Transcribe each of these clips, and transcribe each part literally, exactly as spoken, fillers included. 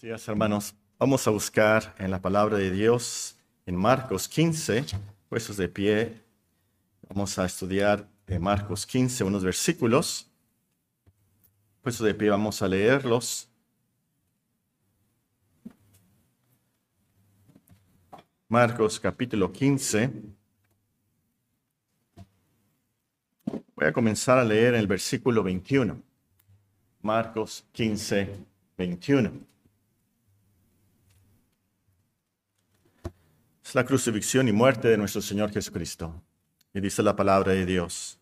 Buenos días, hermanos. Vamos a buscar en la palabra de Dios en Marcos quince, puestos de pie. Vamos a estudiar en Marcos quince unos versículos. Puestos de pie, vamos a leerlos. Marcos capítulo quince. Voy a comenzar a leer el versículo veintiuno. Marcos quince, veintiuno. Es la crucifixión y muerte de nuestro Señor Jesucristo. Y dice la palabra de Dios.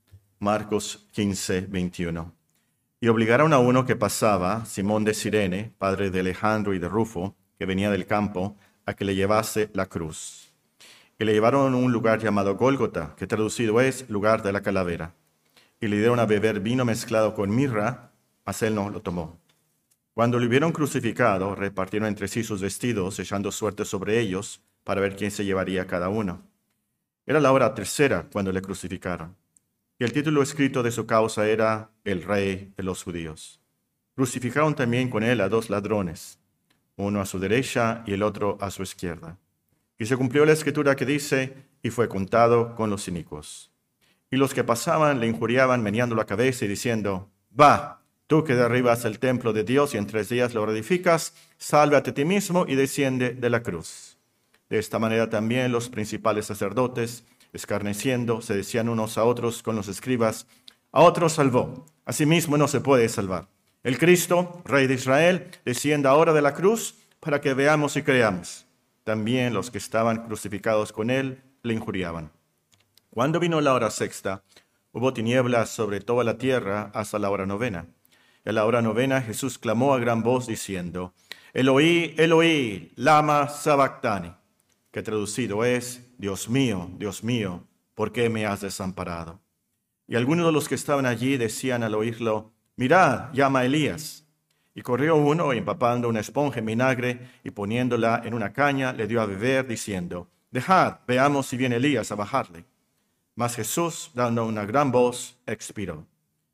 Marcos quince, veintiuno. Y obligaron a uno que pasaba, Simón de Cirene, padre de Alejandro y de Rufo, que venía del campo, a que le llevase la cruz. Y le llevaron a un lugar llamado Gólgota, que traducido es lugar de la calavera. Y le dieron a beber vino mezclado con mirra, mas él no lo tomó. Cuando lo hubieron crucificado, repartieron entre sí sus vestidos, echando suerte sobre ellos, para ver quién se llevaría cada uno. Era la hora tercera cuando le crucificaron. Y el título escrito de su causa era El Rey de los Judíos. Crucificaron también con él a dos ladrones, uno a su derecha y el otro a su izquierda. Y se cumplió la escritura que dice, y fue contado con los inicuos. Y los que pasaban le injuriaban meneando la cabeza y diciendo, va, tú que derribas el templo de Dios y en tres días lo reedificas, sálvate a ti mismo y desciende de la cruz. De esta manera también los principales sacerdotes, escarneciendo, se decían unos a otros con los escribas, a otros salvó, a sí mismo no se puede salvar. El Cristo, Rey de Israel, descienda ahora de la cruz para que veamos y creamos. También los que estaban crucificados con él le injuriaban. Cuando vino la hora sexta, hubo tinieblas sobre toda la tierra hasta la hora novena. Y a la hora novena Jesús clamó a gran voz diciendo, Eloí, Eloí, lama sabactani, que traducido es, Dios mío, Dios mío, ¿por qué me has desamparado? Y algunos de los que estaban allí decían al oírlo, mirad, llama a Elías. Y corrió uno, empapando una esponja en vinagre y poniéndola en una caña, le dio a beber, diciendo, dejad, veamos si viene Elías a bajarle. Mas Jesús, dando una gran voz, expiró.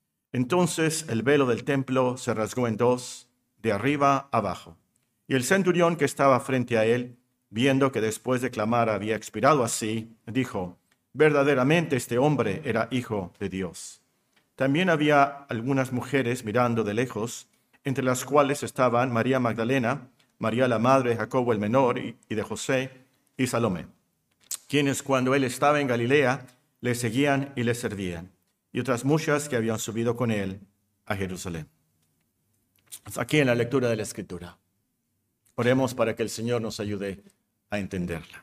Entonces el velo del templo se rasgó en dos, de arriba abajo. Y el centurión que estaba frente a él, viendo que después de clamar había expirado así, dijo, verdaderamente este hombre era hijo de Dios. También había algunas mujeres mirando de lejos, entre las cuales estaban María Magdalena, María la madre de Jacobo el menor y de José, y Salomé, quienes cuando él estaba en Galilea le seguían y le servían, y otras muchas que habían subido con él a Jerusalén. Hasta aquí en la lectura de la Escritura. Oremos para que el Señor nos ayude a entenderla.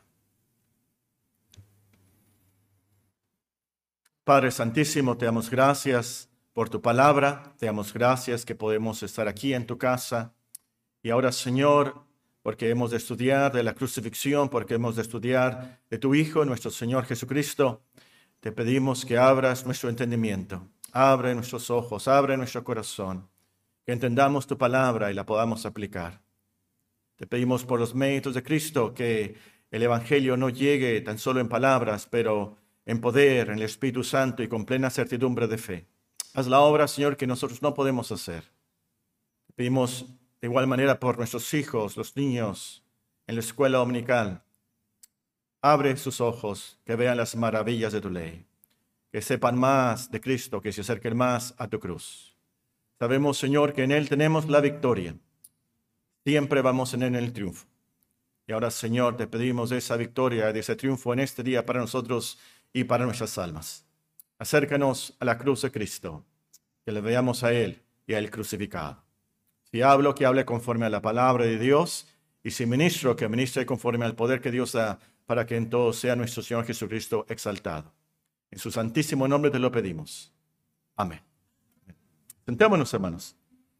Padre Santísimo, te damos gracias por tu palabra, te damos gracias que podemos estar aquí en tu casa. Y ahora, Señor, porque hemos de estudiar de la crucifixión, porque hemos de estudiar de tu Hijo, nuestro Señor Jesucristo, te pedimos que abras nuestro entendimiento, abre nuestros ojos, abre nuestro corazón, que entendamos tu palabra y la podamos aplicar. Te pedimos por los méritos de Cristo que el Evangelio no llegue tan solo en palabras, pero en poder, en el Espíritu Santo y con plena certidumbre de fe. Haz la obra, Señor, que nosotros no podemos hacer. Te pedimos de igual manera por nuestros hijos, los niños, en la escuela dominical. Abre sus ojos, que vean las maravillas de tu ley, que sepan más de Cristo, que se acerquen más a tu cruz. Sabemos, Señor, que en Él tenemos la victoria. Siempre vamos en el triunfo. Y ahora, Señor, te pedimos de esa victoria, de ese triunfo en este día para nosotros y para nuestras almas. Acércanos a la cruz de Cristo, que le veamos a Él y a Él crucificado. Si hablo, que hable conforme a la palabra de Dios, y si ministro, que ministre conforme al poder que Dios da, para que en todo sea nuestro Señor Jesucristo exaltado. En su santísimo nombre te lo pedimos. Amén. Sentémonos, hermanos.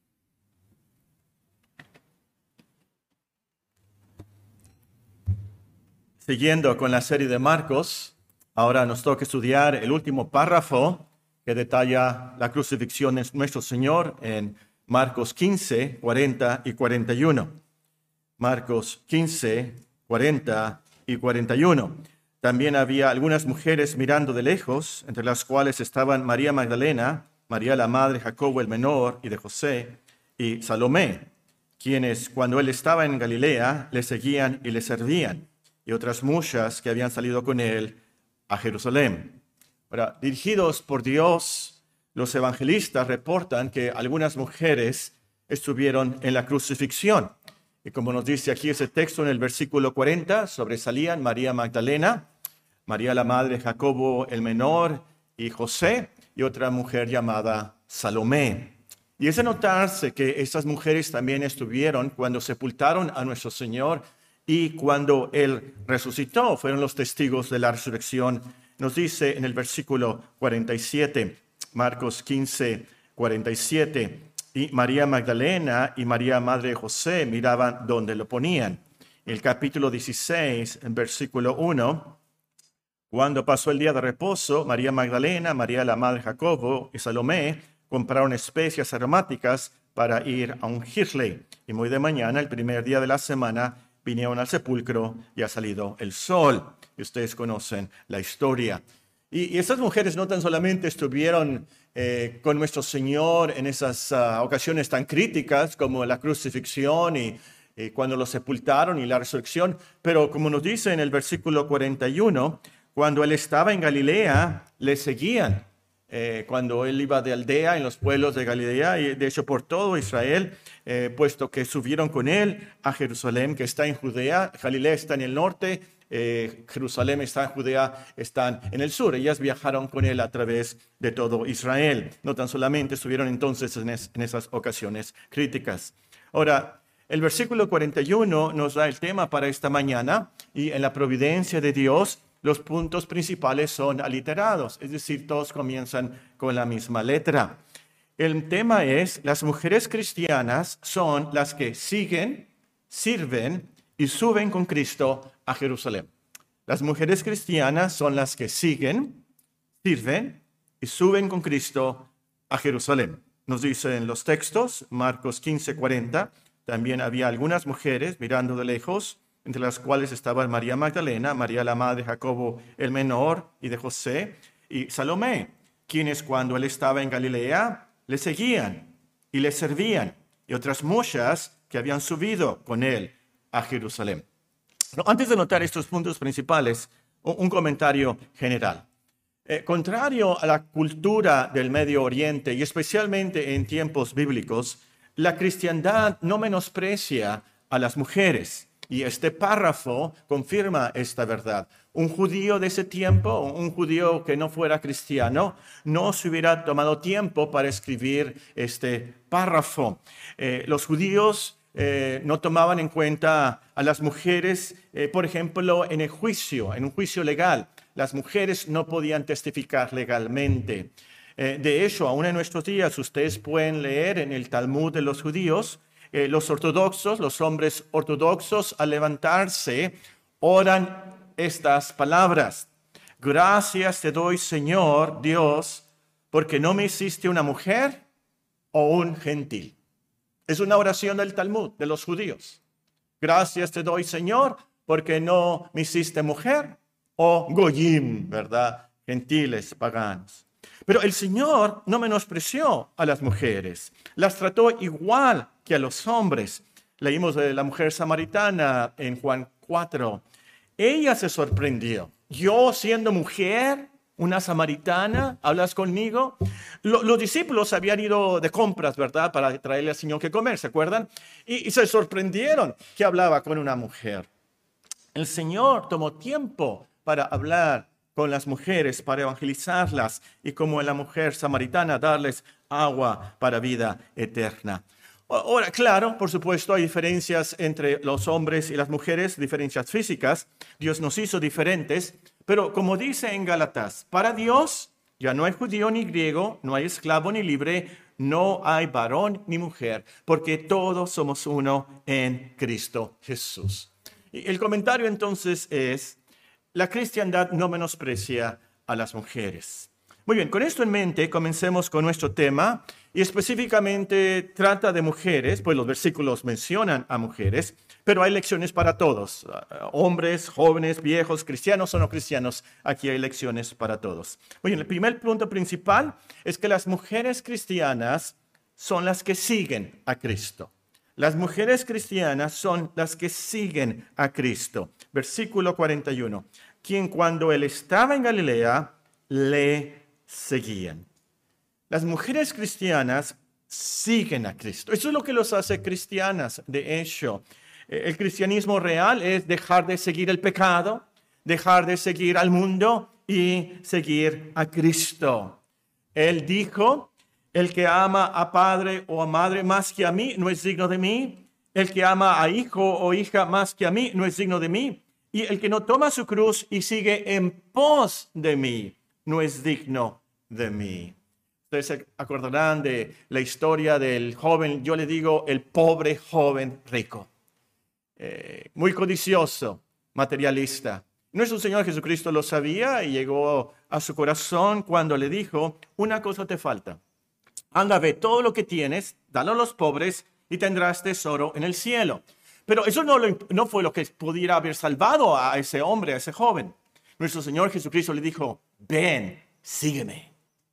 Siguiendo con la serie de Marcos, ahora nos toca estudiar el último párrafo que detalla la crucifixión de nuestro Señor en Marcos quince, cuarenta y cuarenta y uno. Marcos quince, cuarenta y cuarenta y uno. También había algunas mujeres mirando de lejos, entre las cuales estaban María Magdalena, María la madre de Jacobo el menor y de José, y Salomé, quienes cuando él estaba en Galilea le seguían y le servían, y otras muchas que habían salido con él a Jerusalén. Ahora, dirigidos por Dios, los evangelistas reportan que algunas mujeres estuvieron en la crucifixión. Y como nos dice aquí ese texto en el versículo cuarenta, sobresalían María Magdalena, María la madre de Jacobo el menor y José, y otra mujer llamada Salomé. Y es de notarse que estas mujeres también estuvieron cuando sepultaron a nuestro Señor y cuando Él resucitó. Fueron los testigos de la resurrección. Nos dice en el versículo cuarenta y siete, Marcos quince, cuarenta y siete, y María Magdalena y María madre de José miraban donde lo ponían. En el capítulo dieciséis, en versículo uno, cuando pasó el día de reposo, María Magdalena, María la madre de Jacobo y Salomé compraron especias aromáticas para ir a ungirle. Y muy de mañana, el primer día de la semana, vinieron al sepulcro y ha salido el sol. Y ustedes conocen la historia. Y, y estas mujeres no tan solamente estuvieron eh, con nuestro Señor en esas uh, ocasiones tan críticas como la crucifixión y, y cuando lo sepultaron y la resurrección, pero como nos dice en el versículo cuarenta y uno, cuando él estaba en Galilea, le seguían. Eh, cuando él iba de aldea en los pueblos de Galilea y de hecho por todo Israel, eh, puesto que subieron con él a Jerusalén, que está en Judea. Galilea está en el norte, eh, Jerusalén está en Judea, están en el sur. Ellas viajaron con él a través de todo Israel. No tan solamente estuvieron entonces en, es, en esas ocasiones críticas. Ahora, el versículo cuarenta y uno nos da el tema para esta mañana, y en la providencia de Dios los puntos principales son aliterados, es decir, todos comienzan con la misma letra. El tema es: las mujeres cristianas son las que siguen, sirven y suben con Cristo a Jerusalén. Las mujeres cristianas son las que siguen, sirven y suben con Cristo a Jerusalén. Nos dicen los textos, Marcos quince, cuarenta, también había algunas mujeres mirando de lejos, entre las cuales estaban María Magdalena, María la madre de Jacobo el menor y de José, y Salomé, quienes cuando él estaba en Galilea le seguían y le servían, y otras muchas que habían subido con él a Jerusalén. No, antes de notar estos puntos principales, un, un comentario general. Eh, contrario a la cultura del Medio Oriente, y especialmente en tiempos bíblicos, la cristiandad no menosprecia a las mujeres. Y este párrafo confirma esta verdad. Un judío de ese tiempo, un judío que no fuera cristiano, no se hubiera tomado tiempo para escribir este párrafo. Eh, los judíos eh, no tomaban en cuenta a las mujeres, eh, por ejemplo, en el juicio, en un juicio legal. Las mujeres no podían testificar legalmente. Eh, de hecho, aún en nuestros días, ustedes pueden leer en el Talmud de los judíos, Eh, los ortodoxos, los hombres ortodoxos, al levantarse, oran estas palabras: gracias te doy, Señor Dios, porque no me hiciste una mujer o un gentil. Es una oración del Talmud de los judíos. Gracias te doy, Señor, porque no me hiciste mujer o goyim, ¿verdad? Gentiles, paganos. Pero el Señor no menospreció a las mujeres, las trató igual que a los hombres. Leímos de la mujer samaritana en Juan cuatro. Ella se sorprendió. Yo, siendo mujer, una samaritana, ¿hablas conmigo? Lo, los discípulos habían ido de compras, ¿verdad?, para traerle al Señor que comer, ¿se acuerdan? Y, y se sorprendieron que hablaba con una mujer. El Señor tomó tiempo para hablar con las mujeres, para evangelizarlas, y como la mujer samaritana, darles agua para vida eterna. Ahora, claro, por supuesto, hay diferencias entre los hombres y las mujeres, diferencias físicas. Dios nos hizo diferentes, pero como dice en Gálatas, para Dios ya no hay judío ni griego, no hay esclavo ni libre, no hay varón ni mujer, porque todos somos uno en Cristo Jesús. Y el comentario entonces es: la cristiandad no menosprecia a las mujeres. Muy bien, con esto en mente, comencemos con nuestro tema, y específicamente trata de mujeres, pues los versículos mencionan a mujeres, pero hay lecciones para todos, hombres, jóvenes, viejos, cristianos o no cristianos, aquí hay lecciones para todos. Muy bien, el primer punto principal es que las mujeres cristianas son las que siguen a Cristo. Las mujeres cristianas son las que siguen a Cristo. Versículo cuarenta y uno. Quien cuando él estaba en Galilea, le seguían. Las mujeres cristianas siguen a Cristo. Eso es lo que los hace cristianas, de hecho. El cristianismo real es dejar de seguir el pecado, dejar de seguir al mundo y seguir a Cristo. Él dijo, el que ama a padre o a madre más que a mí no es digno de mí. El que ama a hijo o hija más que a mí no es digno de mí. Y el que no toma su cruz y sigue en pos de mí no es digno de mí. Ustedes se acordarán de la historia del joven, yo le digo el pobre joven rico. Eh, muy codicioso, materialista. Nuestro Señor Jesucristo lo sabía y llegó a su corazón cuando le dijo, una cosa te falta. Anda, ve todo lo que tienes, dalo a los pobres y tendrás tesoro en el cielo. Pero eso no, lo, no fue lo que pudiera haber salvado a ese hombre, a ese joven. Nuestro Señor Jesucristo le dijo, ven, sígueme.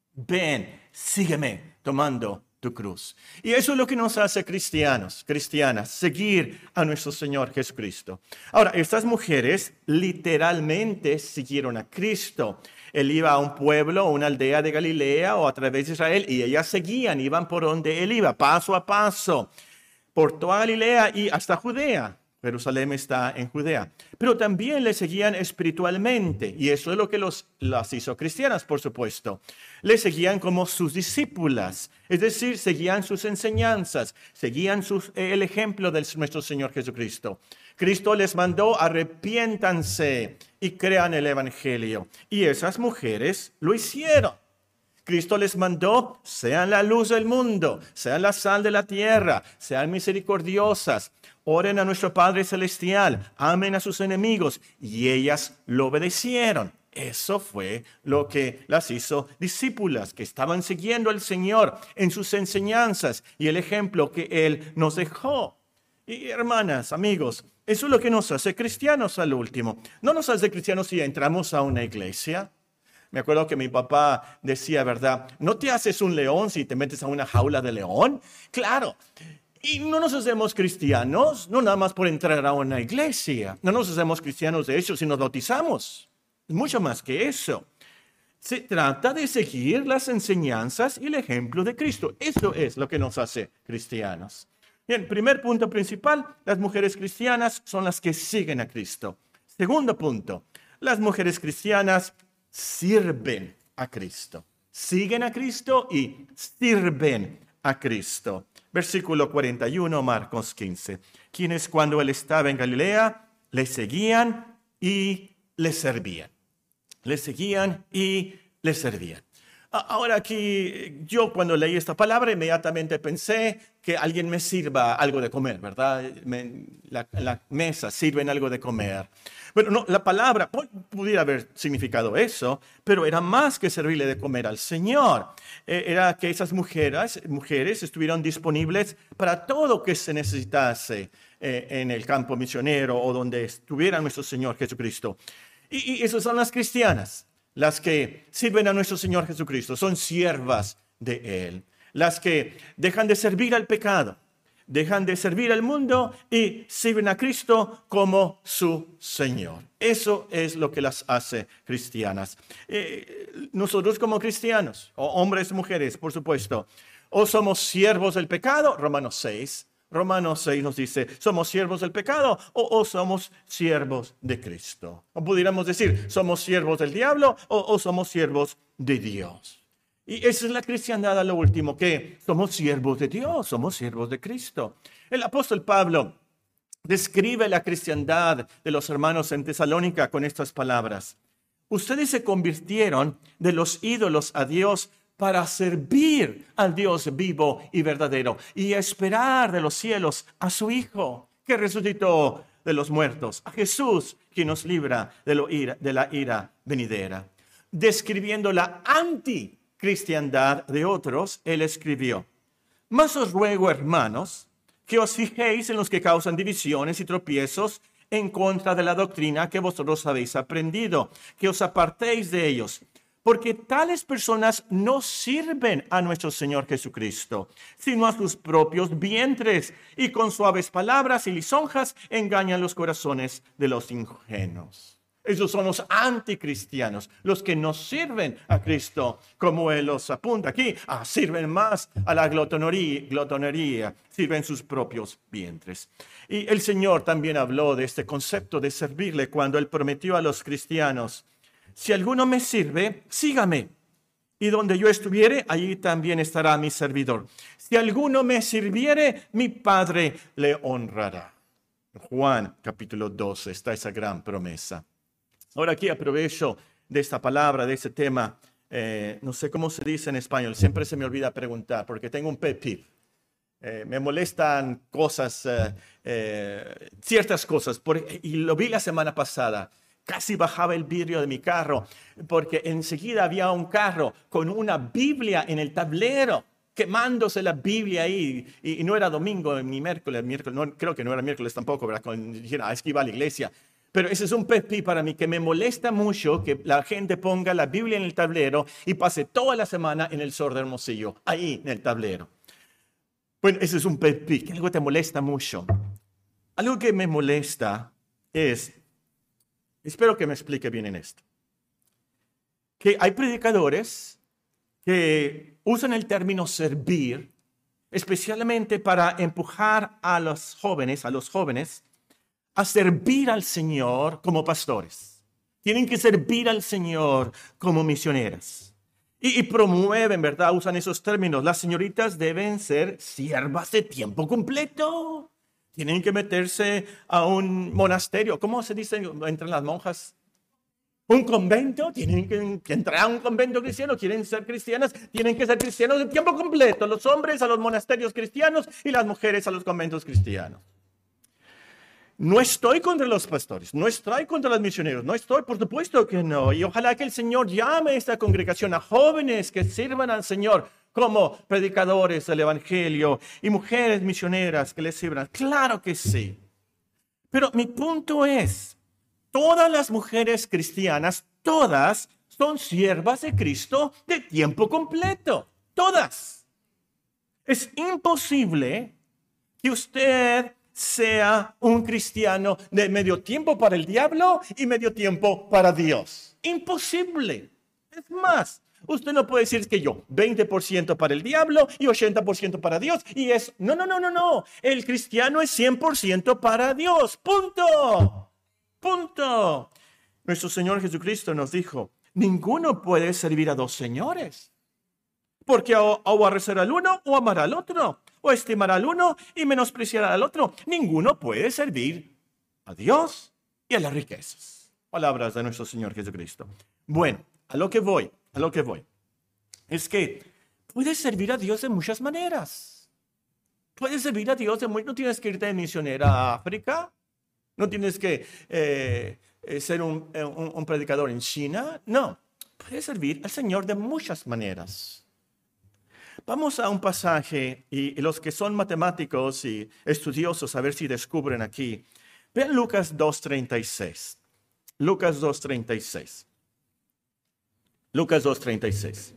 Ven, sígueme tomando tu cruz. Y eso es lo que nos hace cristianos, cristianas, seguir a nuestro Señor Jesucristo. Ahora, estas mujeres literalmente siguieron a Cristo. Él iba a un pueblo, una aldea de Galilea o a través de Israel y ellas seguían, iban por donde él iba, paso a paso, por toda Galilea y hasta Judea. Jerusalén está en Judea. Pero también le seguían espiritualmente y eso es lo que los, las hizo cristianas, por supuesto. Le seguían como sus discípulas, es decir, seguían sus enseñanzas, seguían sus, el ejemplo de nuestro Señor Jesucristo. Cristo les mandó, arrepiéntanse y crean el Evangelio. Y esas mujeres lo hicieron. Cristo les mandó, sean la luz del mundo, sean la sal de la tierra, sean misericordiosas, oren a nuestro Padre Celestial, amen a sus enemigos. Y ellas lo obedecieron. Eso fue lo que las hizo discípulas, que estaban siguiendo al Señor en sus enseñanzas y el ejemplo que Él nos dejó. Y hermanas, amigos, eso es lo que nos hace cristianos al último. No nos hace cristianos si entramos a una iglesia. Me acuerdo que mi papá decía, ¿verdad? ¿No te haces un león si te metes a una jaula de león? Claro. Y no nos hacemos cristianos, no nada más por entrar a una iglesia. No nos hacemos cristianos de hecho si nos bautizamos. Es mucho más que eso. Se trata de seguir las enseñanzas y el ejemplo de Cristo. Eso es lo que nos hace cristianos. Bien, primer punto principal, las mujeres cristianas son las que siguen a Cristo. Segundo punto, las mujeres cristianas sirven a Cristo. Siguen a Cristo y sirven a Cristo. Versículo cuarenta y uno, Marcos quince. Quienes cuando él estaba en Galilea, le seguían y le servían. Le seguían y le servían. Ahora aquí, yo cuando leí esta palabra inmediatamente pensé que alguien me sirva algo de comer, ¿verdad? Me, la, la mesa sirven algo de comer. Bueno, no, la palabra pudiera haber significado eso, pero era más que servirle de comer al Señor. Eh, era que esas mujeres, mujeres estuvieran disponibles para todo lo que se necesitase eh, en el campo misionero o donde estuviera nuestro Señor Jesucristo. Y, y esas son las cristianas. Las que sirven a nuestro Señor Jesucristo, son siervas de Él. Las que dejan de servir al pecado, dejan de servir al mundo y sirven a Cristo como su Señor. Eso es lo que las hace cristianas. Eh, nosotros como cristianos, o hombres y mujeres, por supuesto, o somos siervos del pecado, Romanos seis, Romanos seis nos dice, ¿somos siervos del pecado o, o somos siervos de Cristo? O pudiéramos decir, ¿somos siervos del diablo o, o somos siervos de Dios? Y esa es la cristiandad a lo último, que somos siervos de Dios, somos siervos de Cristo. El apóstol Pablo describe la cristiandad de los hermanos en Tesalónica con estas palabras. Ustedes se convirtieron de los ídolos a Dios para servir al Dios vivo y verdadero y esperar de los cielos a su Hijo que resucitó de los muertos, a Jesús que nos libra de, lo ira, de la ira venidera. Describiendo la anticristiandad de otros, él escribió, mas os ruego, hermanos, que os fijéis en los que causan divisiones y tropiezos en contra de la doctrina que vosotros habéis aprendido, que os apartéis de ellos. porque tales personas no sirven a nuestro Señor Jesucristo, sino a sus propios vientres, y con suaves palabras y lisonjas engañan los corazones de los ingenuos. Esos son los anticristianos, los que no sirven a Cristo, como Él los apunta aquí. Ah, sirven más a la glotonería, glotonería, sirven sus propios vientres. Y el Señor también habló de este concepto de servirle cuando Él prometió a los cristianos: si alguno me sirve, sígame. Y donde yo estuviere, allí también estará mi servidor. Si alguno me sirviere, mi Padre le honrará. Juan capítulo doce está esa gran promesa. Ahora aquí aprovecho de esta palabra, de este tema. Eh, no sé cómo se dice en español. Siempre se me olvida preguntar porque tengo un pet peeve. Eh, me molestan cosas, eh, eh, ciertas cosas. Por, y lo vi la semana pasada. Casi bajaba el vidrio de mi carro porque enseguida había un carro con una Biblia en el tablero, quemándose la Biblia ahí. Y, y no era domingo ni miércoles, miércoles no, creo que no era miércoles tampoco, ¿verdad? Cuando dijeron, ah, es que iba a la iglesia. Pero ese es un pet peeve para mí, que me molesta mucho que la gente ponga la Biblia en el tablero y pase toda la semana en el Sor de Hermosillo, ahí en el tablero. Bueno, ese es un pet peeve, que algo te molesta mucho. Algo que me molesta es, espero que me explique bien en esto, que hay predicadores que usan el término servir, especialmente para empujar a los jóvenes, a los jóvenes, a servir al Señor como pastores. Tienen que servir al Señor como misioneras. Y, y promueven, ¿verdad? Usan esos términos. Las señoritas deben ser siervas de tiempo completo. Tienen que meterse a un monasterio. ¿Cómo se dice entre las monjas? ¿Un convento? Tienen que, que entrar a un convento cristiano. ¿Quieren ser cristianas? Tienen que ser cristianos de tiempo completo. Los hombres a los monasterios cristianos y las mujeres a los conventos cristianos. No estoy contra los pastores, no estoy contra los misioneros, no estoy, por supuesto que no. Y ojalá que el Señor llame a esta congregación a jóvenes que sirvan al Señor como predicadores del Evangelio y mujeres misioneras que les sirvan. Claro que sí. Pero mi punto es, todas las mujeres cristianas, todas son siervas de Cristo de tiempo completo. Todas. Es imposible que usted sea un cristiano de medio tiempo para el diablo y medio tiempo para Dios. Imposible. Es más, usted no puede decir que yo, veinte por ciento para el diablo y ochenta por ciento para Dios. Y es, no, no, no, no, no. El cristiano es cien por ciento para Dios. Punto. Punto. Nuestro Señor Jesucristo nos dijo, ninguno puede servir a dos señores. Porque o, o aborrecerá al uno o amará al otro, o estimará al uno y menospreciará al otro. Ninguno puede servir a Dios y a las riquezas. Palabras de nuestro Señor Jesucristo. Bueno, a lo que voy, a lo que voy, es que puedes servir a Dios de muchas maneras. Puedes servir a Dios de muy... No tienes que irte de misionera a África, no tienes que eh, ser un, un, un predicador en China, no. Puedes servir al Señor de muchas maneras. Vamos a un pasaje, y los que son matemáticos y estudiosos, a ver si descubren aquí. Vean Lucas dos treinta y seis. Lucas dos treinta y seis. Lucas dos treinta y seis.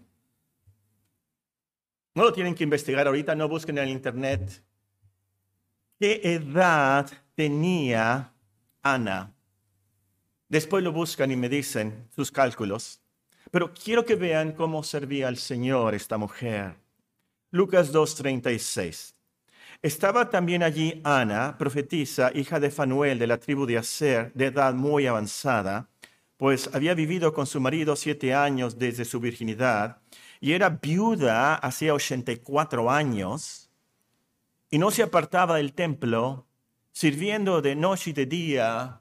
No lo tienen que investigar ahorita, no busquen en el internet. ¿Qué edad tenía Ana? Después lo buscan y me dicen sus cálculos. Pero quiero que vean cómo servía al Señor esta mujer. Lucas dos treinta y seis. Estaba también allí Ana, profetisa, hija de Fanuel, de la tribu de Aser, de edad muy avanzada, pues había vivido con su marido siete años desde su virginidad, y era viuda hacía ochenta y cuatro años, y no se apartaba del templo, sirviendo de noche y de día.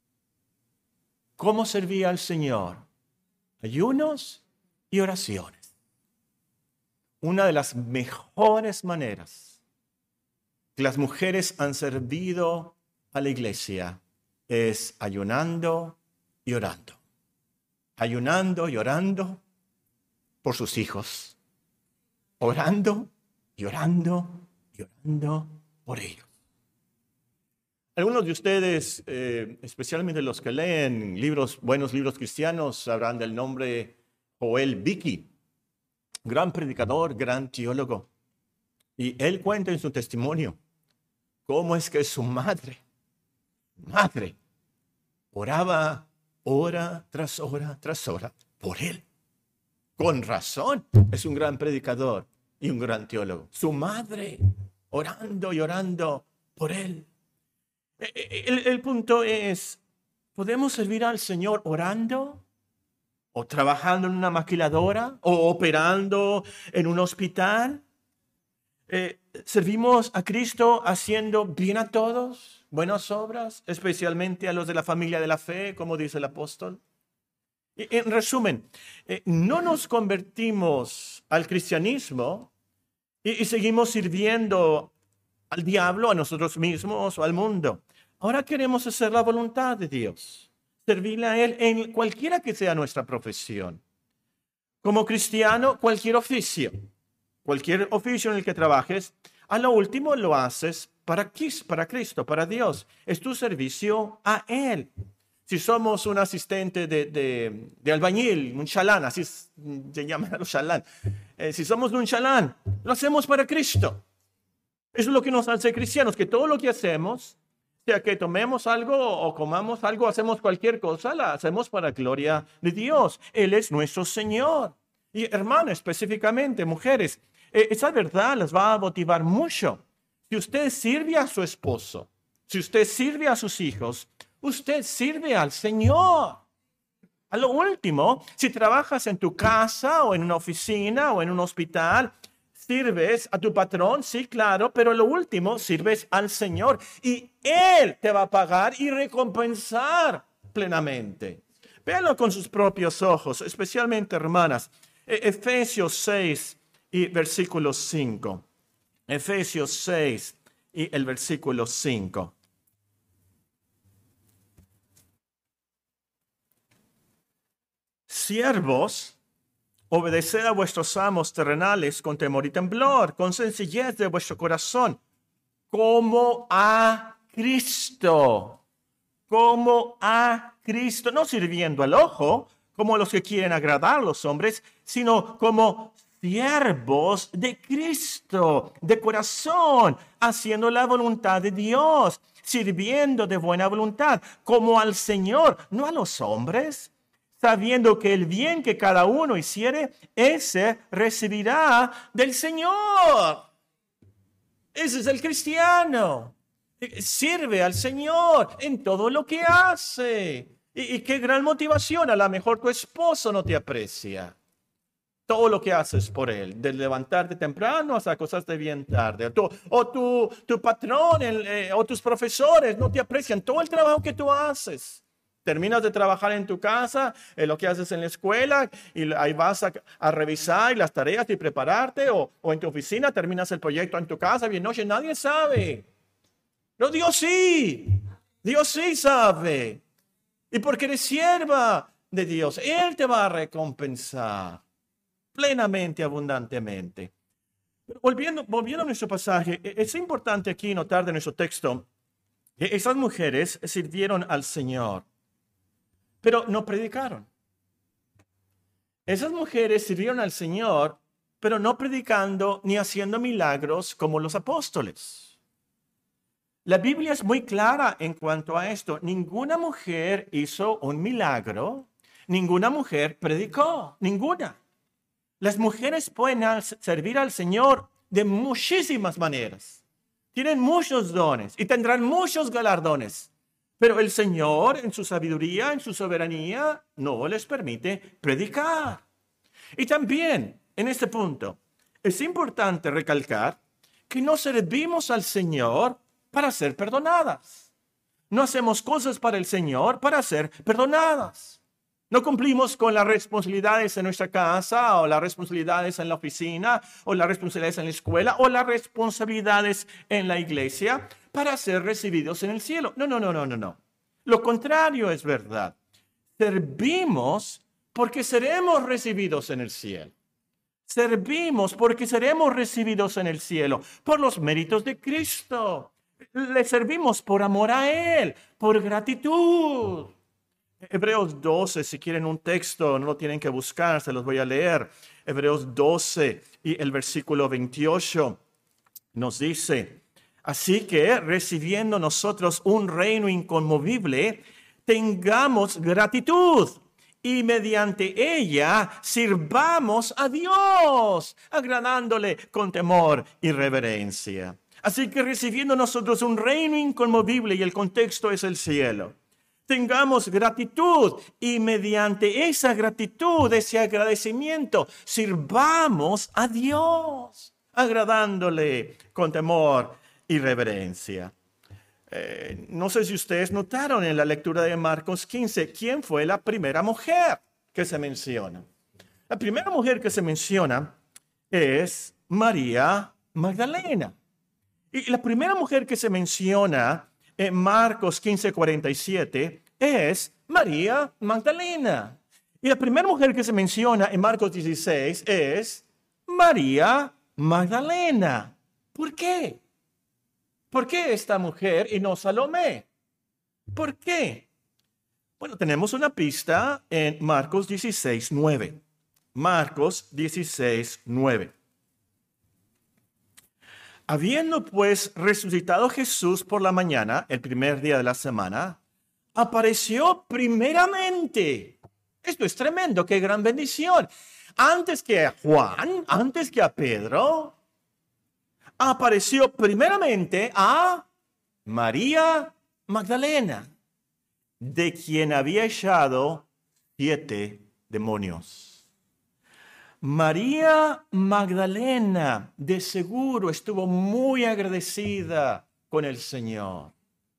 ¿Cómo servía al Señor? Ayunos y oraciones. Una de las mejores maneras que las mujeres han servido a la iglesia es ayunando y orando. Ayunando y orando por sus hijos. Orando y orando y orando por ellos. Algunos de ustedes, eh, especialmente los que leen libros, buenos libros cristianos, sabrán del nombre Joel Beeke, gran predicador, gran teólogo. Y él cuenta en su testimonio cómo es que su madre, madre, oraba hora tras hora tras hora por él. Con razón, es un gran predicador y un gran teólogo. Su madre orando y orando por él. El, el punto es, ¿podemos servir al Señor orando? ¿O trabajando en una maquiladora? ¿O operando en un hospital? Eh, ¿Servimos a Cristo haciendo bien a todos? ¿Buenas obras? Especialmente a los de la familia de la fe, como dice el apóstol. Y, en resumen, eh, no nos convertimos al cristianismo y, y seguimos sirviendo al diablo, a nosotros mismos o al mundo. Ahora queremos hacer la voluntad de Dios, servirle a Él en cualquiera que sea nuestra profesión. Como cristiano, cualquier oficio, cualquier oficio en el que trabajes, a lo último lo haces para, para Cristo, para Dios. Es tu servicio a Él. Si somos un asistente de, de, de albañil, un chalán, así se llaman a los chalán. Eh, si somos un chalán, lo hacemos para Cristo. Eso es lo que nos hace cristianos, que todo lo que hacemos, sea que tomemos algo o comamos algo, hacemos cualquier cosa, la hacemos para gloria de Dios. Él es nuestro Señor. Y hermanos, específicamente mujeres, eh, esa verdad las va a motivar mucho. Si usted sirve a su esposo, si usted sirve a sus hijos, usted sirve al Señor. A lo último, si trabajas en tu casa o en una oficina o en un hospital, sirves a tu patrón, sí, claro, pero a lo último sirves al Señor y Él te va a pagar y recompensar plenamente. Véanlo con sus propios ojos, especialmente hermanas. Efesios seis y versículo cinco. Efesios seis y el versículo cinco. Siervos, obedeced a vuestros amos terrenales con temor y temblor, con sencillez de vuestro corazón, como a Cristo, como a Cristo, no sirviendo al ojo, como los que quieren agradar a los hombres, sino como siervos de Cristo, de corazón, haciendo la voluntad de Dios, sirviendo de buena voluntad, como al Señor, no a los hombres, sabiendo que el bien que cada uno hiciere, ese recibirá del Señor. Ese es el cristiano. Sirve al Señor en todo lo que hace. Y, y qué gran motivación. A lo mejor tu esposo no te aprecia. Todo lo que haces por él, de levantarte temprano hasta acostarte bien tarde. O tu, o tu, tu patrón el, eh, o tus profesores no te aprecian todo el trabajo que tú haces. Terminas de trabajar en tu casa, en lo que haces en la escuela, y ahí vas a, a revisar las tareas y prepararte, o, o en tu oficina terminas el proyecto en tu casa, bien noche, nadie sabe. No, Dios sí, Dios sí sabe. Y porque eres sierva de Dios, Él te va a recompensar plenamente, abundantemente. Volviendo, volviendo a nuestro pasaje, es importante aquí notar de nuestro texto que esas mujeres sirvieron al Señor, pero no predicaron. Esas mujeres sirvieron al Señor, pero no predicando ni haciendo milagros como los apóstoles. La Biblia es muy clara en cuanto a esto. Ninguna mujer hizo un milagro, ninguna mujer predicó, ninguna. Las mujeres pueden servir al Señor de muchísimas maneras. Tienen muchos dones y tendrán muchos galardones. Pero el Señor, en su sabiduría, en su soberanía, no les permite predicar. Y también, en este punto, es importante recalcar que no servimos al Señor para ser perdonadas. No hacemos cosas para el Señor para ser perdonadas. No cumplimos con las responsabilidades en nuestra casa, o las responsabilidades en la oficina, o las responsabilidades en la escuela, o las responsabilidades en la iglesia para ser recibidos en el cielo. No, no, no, no, no, no. Lo contrario es verdad. Servimos porque seremos recibidos en el cielo. Servimos porque seremos recibidos en el cielo por los méritos de Cristo. Le servimos por amor a Él, por gratitud. Hebreos doce, si quieren un texto, no lo tienen que buscar, se los voy a leer. Hebreos doce y el versículo veintiocho nos dice: así que, recibiendo nosotros un reino inconmovible, tengamos gratitud y mediante ella sirvamos a Dios, agradándole con temor y reverencia. Así que, recibiendo nosotros un reino inconmovible, y el contexto es el cielo, tengamos gratitud y mediante esa gratitud, ese agradecimiento, sirvamos a Dios, agradándole con temor y reverencia. Eh, no sé si ustedes notaron en la lectura de Marcos quince, ¿quién fue la primera mujer que se menciona? La primera mujer que se menciona es María Magdalena. Y la primera mujer que se menciona en Marcos quince, cuarenta y siete es María Magdalena. Y la primera mujer que se menciona en Marcos dieciséis es María Magdalena. ¿Por qué? ¿Por qué esta mujer y no Salomé? ¿Por qué? Bueno, tenemos una pista en Marcos dieciséis, nueve. Marcos dieciséis, nueve. Habiendo pues resucitado Jesús por la mañana, el primer día de la semana, apareció primeramente. Esto es tremendo, qué gran bendición. Antes que a Juan, antes que a Pedro, apareció primeramente a María Magdalena, de quien había echado siete demonios. María Magdalena de seguro estuvo muy agradecida con el Señor,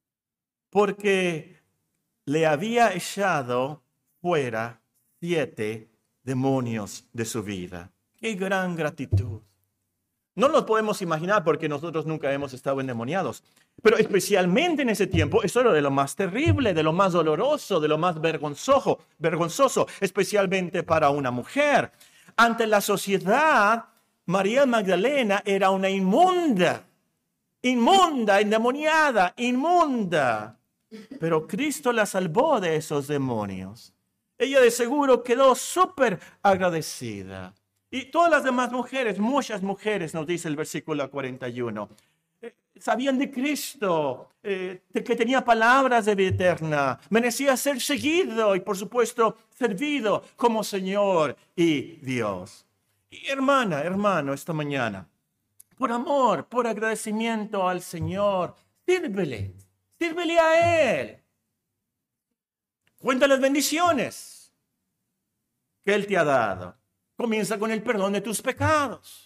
porque le había echado fuera siete demonios de su vida. ¡Qué gran gratitud! No lo podemos imaginar porque nosotros nunca hemos estado endemoniados. Pero especialmente en ese tiempo, eso era de lo más terrible, de lo más doloroso, de lo más vergonzoso, vergonzoso, especialmente para una mujer. Ante la sociedad, María Magdalena era una inmunda, inmunda, endemoniada, inmunda. Pero Cristo la salvó de esos demonios. Ella de seguro quedó súper agradecida. Y todas las demás mujeres, muchas mujeres, nos dice el versículo cuarenta y uno, eh, sabían de Cristo, eh, de que tenía palabras de vida eterna, merecía ser seguido y por supuesto servido como Señor y Dios. Y hermana, hermano, esta mañana, por amor, por agradecimiento al Señor, sírvele, sírvele a Él. Cuenta las bendiciones que Él te ha dado. Comienza con el perdón de tus pecados.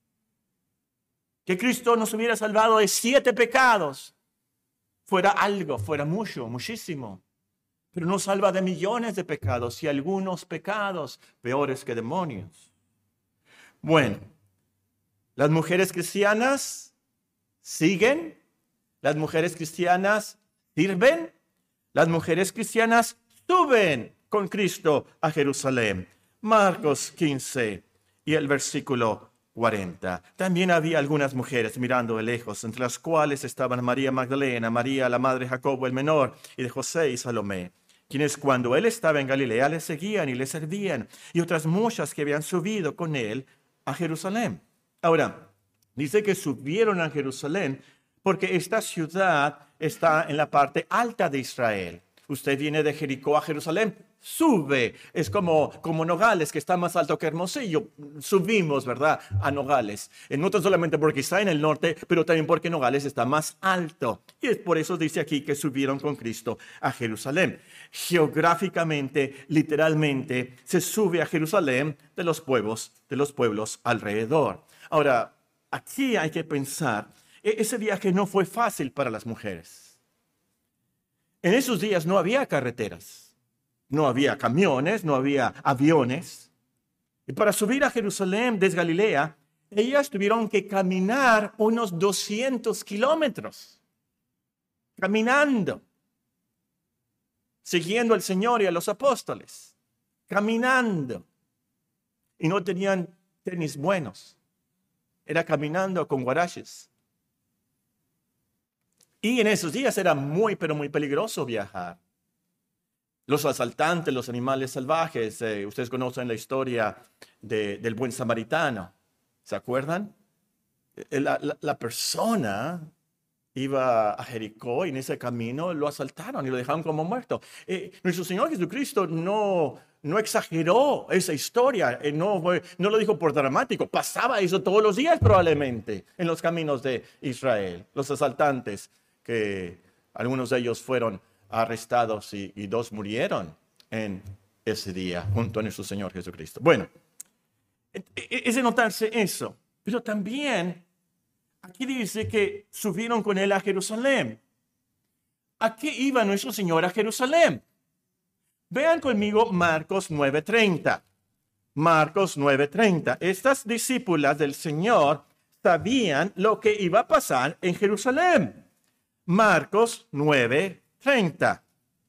Que Cristo nos hubiera salvado de siete pecados. Fuera algo, fuera mucho, muchísimo. Pero nos salva de millones de pecados y algunos pecados peores que demonios. Bueno, las mujeres cristianas siguen. Las mujeres cristianas sirven. Las mujeres cristianas suben con Cristo a Jerusalén. Marcos quince y el versículo cuarenta. También había algunas mujeres mirando de lejos, entre las cuales estaban María Magdalena, María, la madre de Jacobo el menor, y de José y Salomé, quienes cuando él estaba en Galilea le seguían y le servían, y otras muchas que habían subido con él a Jerusalén. Ahora, dice que subieron a Jerusalén porque esta ciudad está en la parte alta de Israel. Usted viene de Jericó a Jerusalén, sube. Es como, como Nogales, que está más alto que Hermosillo. Subimos, ¿verdad?, a Nogales. No tan solamente porque está en el norte, pero también porque Nogales está más alto. Y es por eso dice aquí que subieron con Cristo a Jerusalén. Geográficamente, literalmente, se sube a Jerusalén de los pueblos, de los pueblos alrededor. Ahora, aquí hay que pensar, ese viaje no fue fácil para las mujeres. En esos días no había carreteras, no había camiones, no había aviones. Y para subir a Jerusalén desde Galilea, ellas tuvieron que caminar unos doscientos kilómetros. Caminando. Siguiendo al Señor y a los apóstoles. Caminando. Y no tenían tenis buenos. Era caminando con guaraches. Y en esos días era muy, pero muy peligroso viajar. Los asaltantes, los animales salvajes. Eh, ustedes conocen la historia de, del buen samaritano. ¿Se acuerdan? Eh, La, la, la persona iba a Jericó y en ese camino lo asaltaron y lo dejaron como muerto. Eh, nuestro Señor Jesucristo no, no exageró esa historia, eh, no, fue- no lo dijo por dramático, pasaba eso todos los días probablemente en los caminos de Israel. Los asaltantes, que algunos de ellos fueron arrestados y, y dos murieron en ese día junto a nuestro Señor Jesucristo. Bueno, e- e- es de notarse eso, pero también aquí dice que subieron con él a Jerusalén. ¿A qué iba nuestro Señor a Jerusalén? Vean conmigo Marcos nueve treinta. Marcos nueve treinta. Estas discípulas del Señor sabían lo que iba a pasar en Jerusalén. Marcos nueve treinta.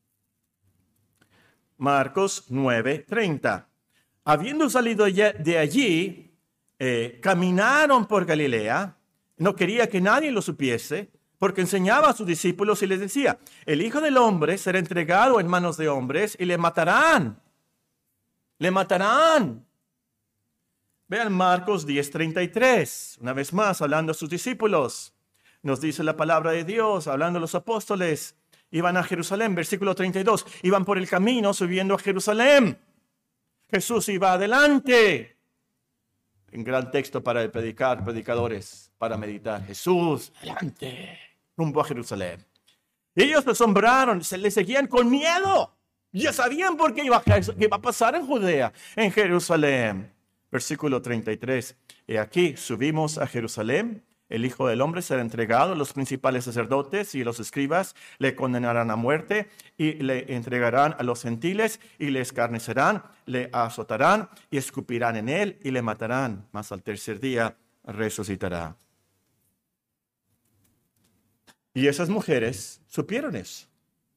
Marcos nueve treinta. Habiendo salido ya de allí, eh, caminaron por Galilea. No quería que nadie lo supiese, porque enseñaba a sus discípulos y les decía: el Hijo del Hombre será entregado en manos de hombres y le matarán. Le matarán. Vean Marcos diez treinta y tres. Una vez más, hablando a sus discípulos. Nos dice la palabra de Dios, hablando a los apóstoles. Iban a Jerusalén, versículo treinta y dos. Iban por el camino subiendo a Jerusalén. Jesús iba adelante. Un gran texto para predicar, predicadores, para meditar. Jesús, adelante, rumbo a Jerusalén. Y ellos se asombraron, se le seguían con miedo. Ya sabían por qué iba, a, qué iba a pasar en Judea, en Jerusalén. Versículo treinta y tres. Y aquí subimos a Jerusalén. El Hijo del Hombre será entregado. Los principales sacerdotes y los escribas le condenarán a muerte y le entregarán a los gentiles y le escarnecerán, le azotarán y escupirán en él y le matarán. Mas al tercer día resucitará. Y esas mujeres supieron eso.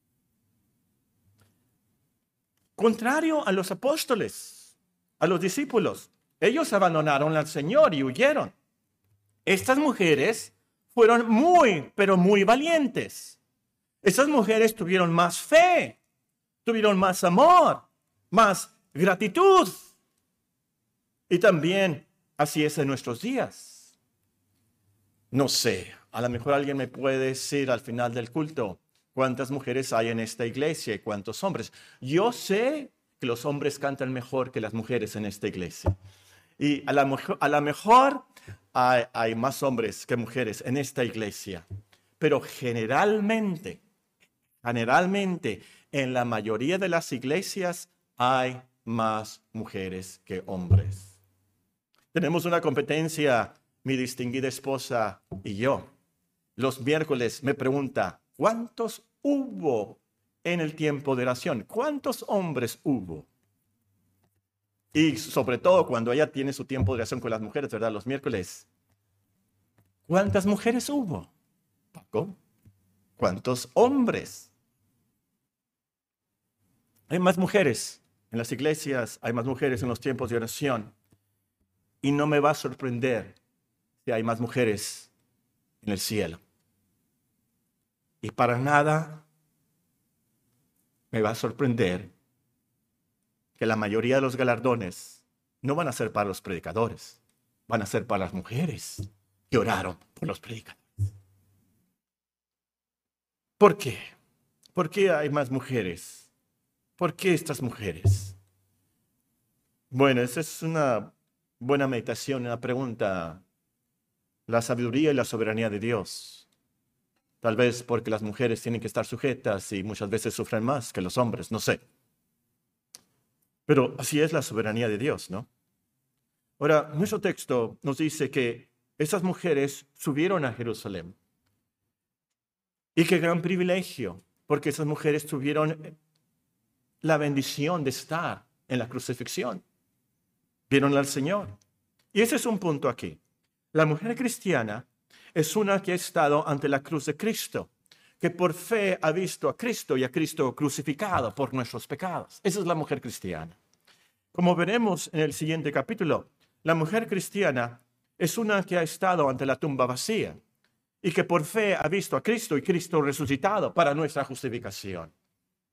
Contrario a los apóstoles, a los discípulos, ellos abandonaron al Señor y huyeron. Estas mujeres fueron muy, pero muy valientes. Estas mujeres tuvieron más fe, tuvieron más amor, más gratitud. Y también así es en nuestros días. No sé, a lo mejor alguien me puede decir al final del culto cuántas mujeres hay en esta iglesia y cuántos hombres. Yo sé que los hombres cantan mejor que las mujeres en esta iglesia. Y a lo mejor, a lo mejor hay, hay más hombres que mujeres en esta iglesia. Pero generalmente, generalmente, en la mayoría de las iglesias hay más mujeres que hombres. Tenemos una competencia, mi distinguida esposa y yo. Los miércoles me pregunta, ¿cuántos hubo en el tiempo de oración? ¿Cuántos hombres hubo? Y sobre todo cuando ella tiene su tiempo de oración con las mujeres, ¿verdad? Los miércoles. ¿Cuántas mujeres hubo? Poco. ¿Cuántos hombres? Hay más mujeres en las iglesias, hay más mujeres en los tiempos de oración. Y no me va a sorprender si hay más mujeres en el cielo. Y para nada me va a sorprender que la mayoría de los galardones no van a ser para los predicadores, van a ser para las mujeres que oraron por los predicadores. ¿Por qué? ¿Por qué hay más mujeres? ¿Por qué estas mujeres? Bueno, esa es una buena meditación, una pregunta. La sabiduría y la soberanía de Dios. Tal vez porque las mujeres tienen que estar sujetas y muchas veces sufren más que los hombres, no sé. Pero así es la soberanía de Dios, ¿no? Ahora, nuestro texto nos dice que esas mujeres subieron a Jerusalén. Y qué gran privilegio, porque esas mujeres tuvieron la bendición de estar en la crucifixión. Vieron al Señor. Y ese es un punto aquí. La mujer cristiana es una que ha estado ante la cruz de Cristo, que por fe ha visto a Cristo y a Cristo crucificado por nuestros pecados. Esa es la mujer cristiana. Como veremos en el siguiente capítulo, la mujer cristiana es una que ha estado ante la tumba vacía y que por fe ha visto a Cristo y Cristo resucitado para nuestra justificación.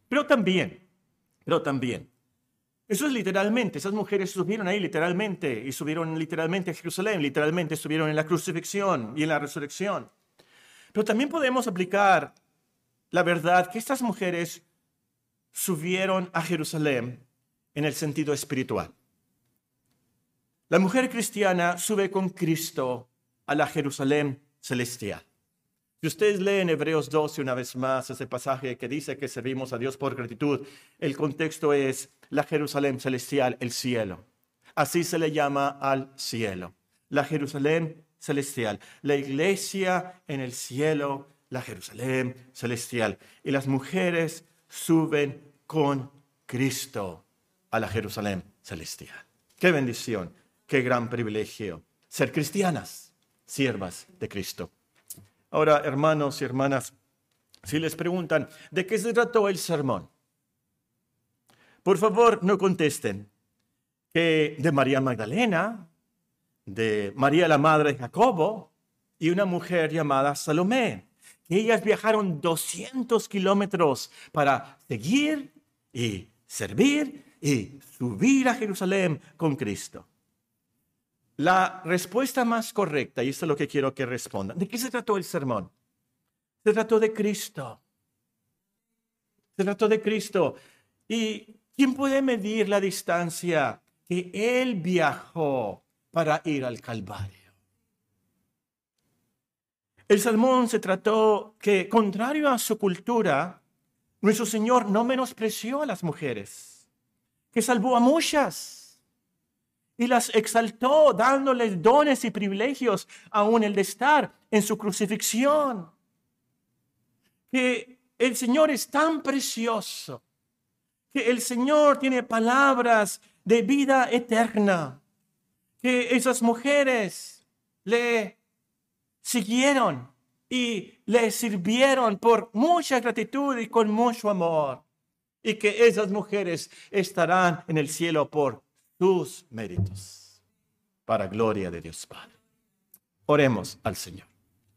Pero también, pero también, eso es literalmente, esas mujeres subieron ahí literalmente y subieron literalmente a Jerusalén, literalmente estuvieron en la crucifixión y en la resurrección. Pero también podemos aplicar la verdad que estas mujeres subieron a Jerusalén en el sentido espiritual. La mujer cristiana sube con Cristo a la Jerusalén celestial. Si ustedes leen Hebreos doce una vez más, ese pasaje que dice que servimos a Dios por gratitud, el contexto es la Jerusalén celestial, el cielo. Así se le llama al cielo, la Jerusalén celestial, la iglesia en el cielo, la Jerusalén celestial. Y las mujeres suben con Cristo a la Jerusalén celestial. ¡Qué bendición! ¡Qué gran privilegio! Ser cristianas, siervas de Cristo. Ahora, hermanos y hermanas, si les preguntan, ¿de qué se trató el sermón? Por favor, no contesten que de María Magdalena, de María la madre de Jacobo y una mujer llamada Salomé. Ellas viajaron doscientos kilómetros para seguir y servir y subir a Jerusalén con Cristo. La respuesta más correcta, y esto es lo que quiero que respondan, ¿de qué se trató el sermón? Se trató de Cristo. Se trató de Cristo. ¿Y quién puede medir la distancia que Él viajó para ir al Calvario? El sermón se trató que, contrario a su cultura, nuestro Señor no menospreció a las mujeres, que salvó a muchas y las exaltó, dándoles dones y privilegios, aún el de estar en su crucifixión. Que el Señor es tan precioso, que el Señor tiene palabras de vida eterna, que esas mujeres le siguieron y le sirvieron por mucha gratitud y con mucho amor, y que esas mujeres estarán en el cielo por sus méritos, para gloria de Dios Padre. Oremos al Señor.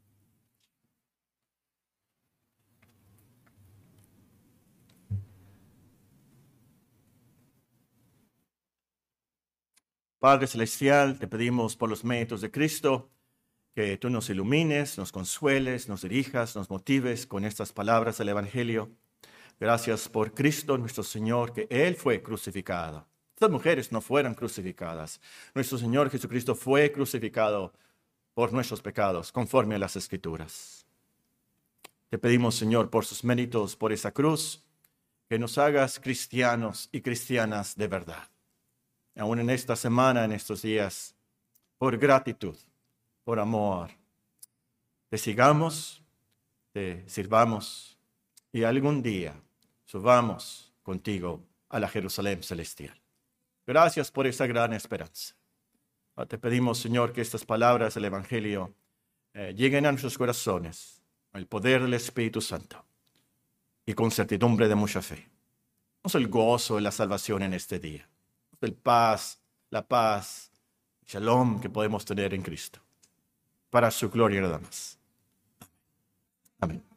Padre Celestial, te pedimos por los méritos de Cristo que tú nos ilumines, nos consueles, nos dirijas, nos motives con estas palabras del Evangelio. Gracias por Cristo nuestro Señor, que Él fue crucificado. Estas mujeres no fueron crucificadas. Nuestro Señor Jesucristo fue crucificado por nuestros pecados, conforme a las Escrituras. Te pedimos, Señor, por sus méritos, por esa cruz, que nos hagas cristianos y cristianas de verdad. Aún en esta semana, en estos días, por gratitud, por amor, te sigamos, te sirvamos y algún día subamos contigo a la Jerusalén celestial. Gracias por esa gran esperanza. Te pedimos, Señor, que estas palabras del Evangelio eh, lleguen a nuestros corazones, el poder del Espíritu Santo y con certidumbre de mucha fe. Danos el gozo de la salvación en este día, el paz, la paz, shalom que podemos tener en Cristo, para su gloria nada más. Amén.